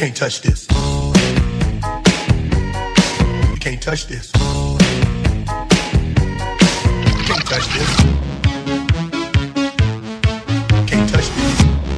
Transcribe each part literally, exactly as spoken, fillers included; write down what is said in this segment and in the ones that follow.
can't touch this. You can't touch this. You can't touch this. You can't touch this.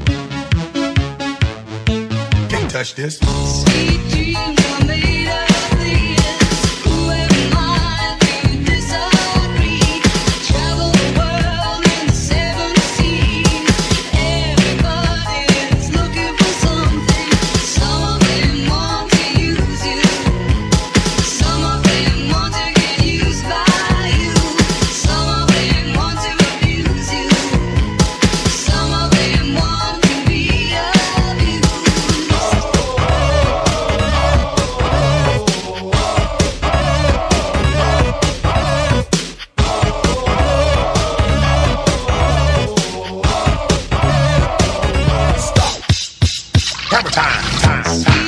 You can't touch this. Sweet dreams are made of this. Who am I to disagree? Travel the world in the seven seas. Everybody's looking for something. Some of them want to use you. Some of them want to get used by you. Some of them want to abuse you. Some of them want to be abused. Hammer time, time, time.